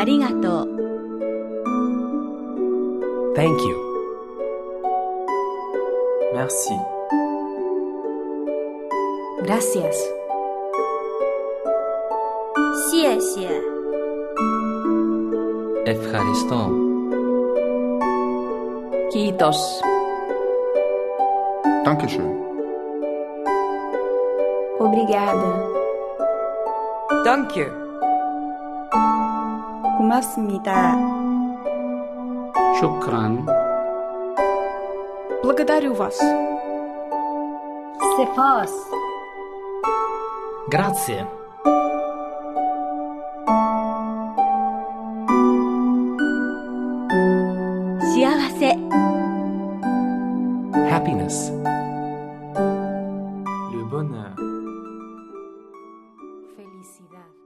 ありがとう。 Thank you. Merci. Gracias. 谢谢。 Ευχαριστώ. Kiitos. Dankeschön. Obrigada. Dank je. 고맙습니다. شكرا. Благодарю вас. سپاس. Grazie. 幸せ。 Happiness. Le bonheur. Felicidad.